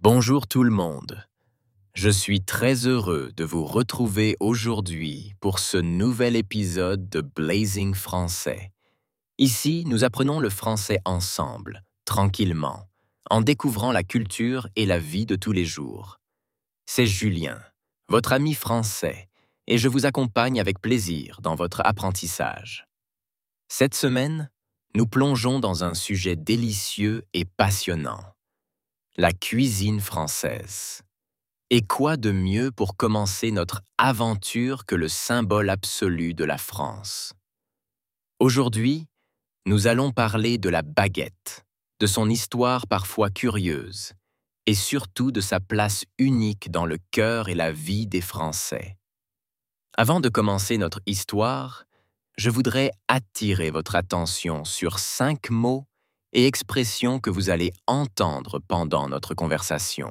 Bonjour tout le monde. Je suis très heureux de vous retrouver aujourd'hui pour ce nouvel épisode de Blazing Français. Ici, nous apprenons le français ensemble, tranquillement, en découvrant la culture et la vie de tous les jours. C'est Julien, votre ami français, et je vous accompagne avec plaisir dans votre apprentissage. Cette semaine, nous plongeons dans un sujet délicieux et passionnant. La cuisine française. Et quoi de mieux pour commencer notre aventure que le symbole absolu de la France? Aujourd'hui, nous allons parler de la baguette, de son histoire parfois curieuse, et surtout de sa place unique dans le cœur et la vie des Français. Avant de commencer notre histoire, je voudrais attirer votre attention sur 5 mots et expressions que vous allez entendre pendant notre conversation.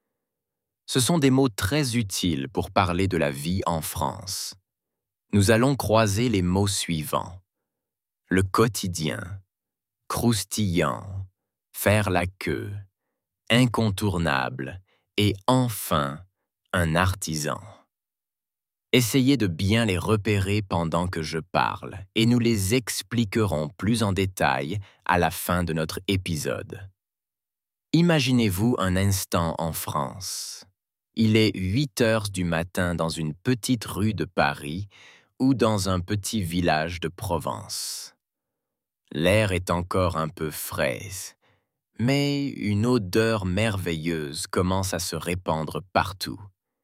Ce sont des mots très utiles pour parler de la vie en France. Nous allons croiser les mots suivants. Le quotidien, croustillant, faire la queue, incontournable et enfin, un artisan. Essayez de bien les repérer pendant que je parle et nous les expliquerons plus en détail à la fin de notre épisode. Imaginez-vous un instant en France. Il est 8 heures du matin dans une petite rue de Paris ou dans un petit village de Provence. L'air est encore un peu fraise, mais une odeur merveilleuse commence à se répandre partout.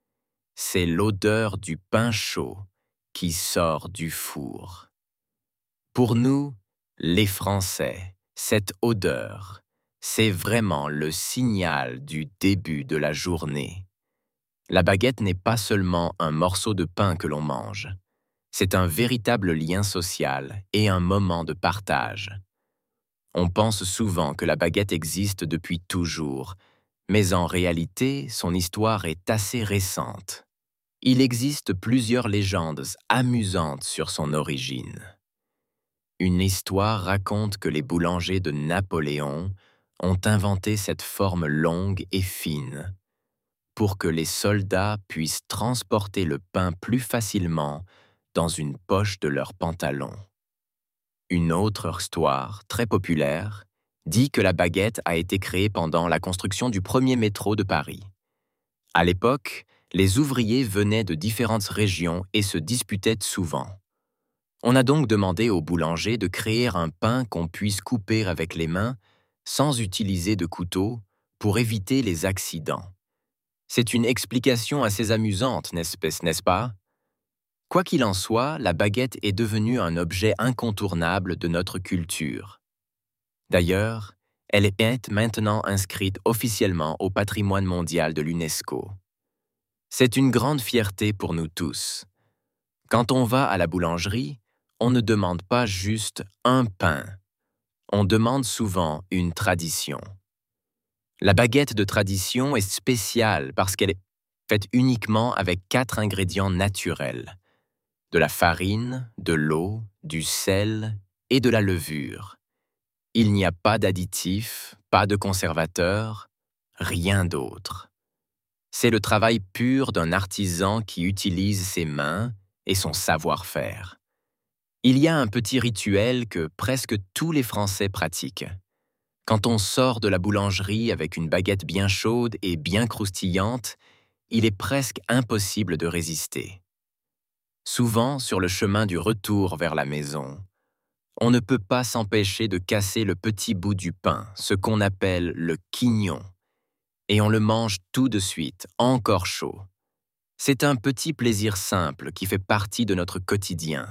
C'est l'odeur du pain chaud qui sort du four. Pour nous, les Français, cette odeur, c'est vraiment le signal du début de la journée. La baguette n'est pas seulement un morceau de pain que l'on mange. C'est un véritable lien social et un moment de partage. On pense souvent que la baguette existe depuis toujours, mais en réalité, son histoire est assez récente. Il existe plusieurs légendes amusantes sur son origine. Une histoire raconte que les boulangers de Napoléon ont inventé cette forme longue et fine pour que les soldats puissent transporter le pain plus facilement dans une poche de leur pantalon. Une autre histoire, très populaire, dit que la baguette a été créée pendant la construction du premier métro de Paris. À l'époque, les ouvriers venaient de différentes régions et se disputaient souvent. On a donc demandé aux boulangers de créer un pain qu'on puisse couper avec les mains sans utiliser de couteau pour éviter les accidents. C'est une explication assez amusante, n'est-ce pas? Quoi qu'il en soit, la baguette est devenue un objet incontournable de notre culture. D'ailleurs, elle est maintenant inscrite officiellement au patrimoine mondial de l'UNESCO. C'est une grande fierté pour nous tous. Quand on va à la boulangerie, on ne demande pas juste un pain. On demande souvent une tradition. La baguette de tradition est spéciale parce qu'elle est faite uniquement avec 4 ingrédients naturels. De la farine, de l'eau, du sel et de la levure. Il n'y a pas d'additifs, pas de conservateurs, rien d'autre. C'est le travail pur d'un artisan qui utilise ses mains et son savoir-faire. Il y a un petit rituel que presque tous les Français pratiquent. Quand on sort de la boulangerie avec une baguette bien chaude et bien croustillante, il est presque impossible de résister. Souvent, sur le chemin du retour vers la maison, on ne peut pas s'empêcher de casser le petit bout du pain, ce qu'on appelle le quignon, et on le mange tout de suite, encore chaud. C'est un petit plaisir simple qui fait partie de notre quotidien.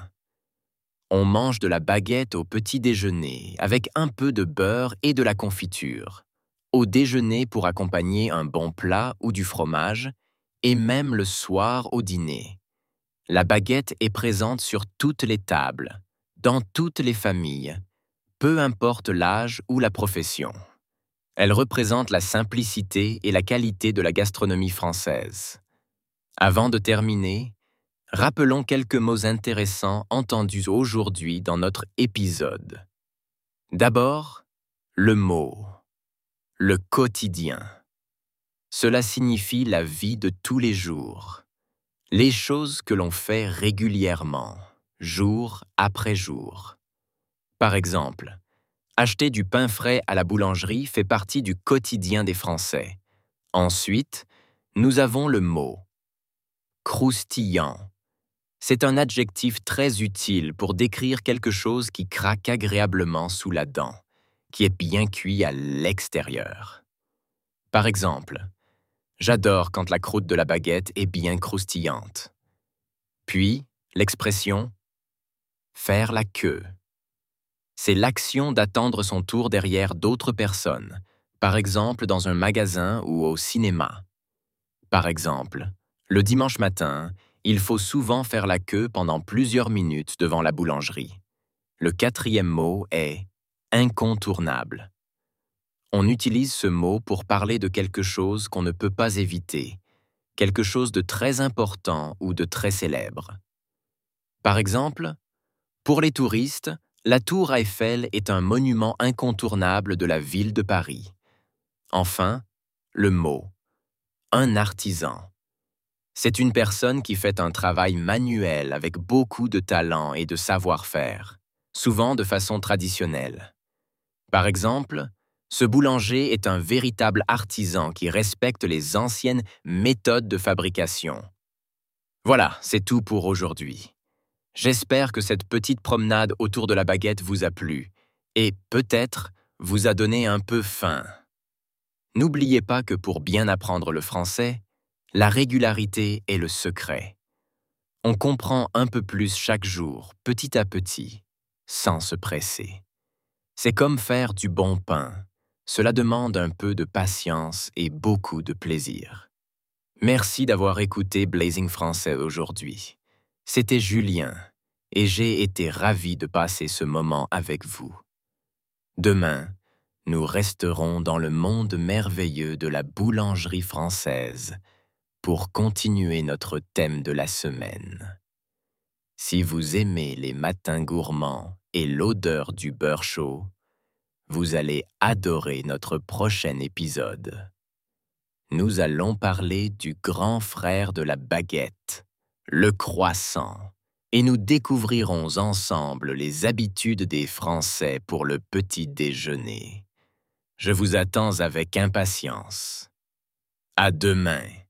On mange de la baguette au petit déjeuner avec un peu de beurre et de la confiture, au déjeuner pour accompagner un bon plat ou du fromage, et même le soir au dîner. La baguette est présente sur toutes les tables, dans toutes les familles, peu importe l'âge ou la profession. Elle représente la simplicité et la qualité de la gastronomie française. Avant de terminer, rappelons quelques mots intéressants entendus aujourd'hui dans notre épisode. D'abord, le mot, le quotidien. cela signifie la vie de tous les jours. Les choses que l'on fait régulièrement, jour après jour. Par exemple, acheter du pain frais à la boulangerie fait partie du quotidien des Français. Ensuite, nous avons le mot « croustillant ». C'est un adjectif très utile pour décrire quelque chose qui craque agréablement sous la dent, qui est bien cuit à l'extérieur. Par exemple, j'adore quand la croûte de la baguette est bien croustillante. Puis, l'expression « faire la queue ». C'est l'action d'attendre son tour derrière d'autres personnes, par exemple dans un magasin ou au cinéma. Par exemple, le dimanche matin, il faut souvent faire la queue pendant plusieurs minutes devant la boulangerie. Le quatrième mot est « incontournable ». On utilise ce mot pour parler de quelque chose qu'on ne peut pas éviter, quelque chose de très important ou de très célèbre. Par exemple, pour les touristes, la tour Eiffel est un monument incontournable de la ville de Paris. Enfin, le mot « un artisan ». C'est une personne qui fait un travail manuel avec beaucoup de talent et de savoir-faire, souvent de façon traditionnelle. Par exemple, ce boulanger est un véritable artisan qui respecte les anciennes méthodes de fabrication. Voilà, c'est tout pour aujourd'hui. J'espère que cette petite promenade autour de la baguette vous a plu et peut-être vous a donné un peu faim. N'oubliez pas que pour bien apprendre le français, la régularité est le secret. On comprend un peu plus chaque jour, petit à petit, sans se presser. C'est comme faire du bon pain. Cela demande un peu de patience et beaucoup de plaisir. Merci d'avoir écouté Blazing Français aujourd'hui. C'était Julien et j'ai été ravi de passer ce moment avec vous. Demain, nous resterons dans le monde merveilleux de la boulangerie française pour continuer notre thème de la semaine. Si vous aimez les matins gourmands et l'odeur du beurre chaud, vous allez adorer notre prochain épisode. Nous allons parler du grand frère de la baguette, le croissant, et nous découvrirons ensemble les habitudes des Français pour le petit déjeuner. Je vous attends avec impatience. À demain.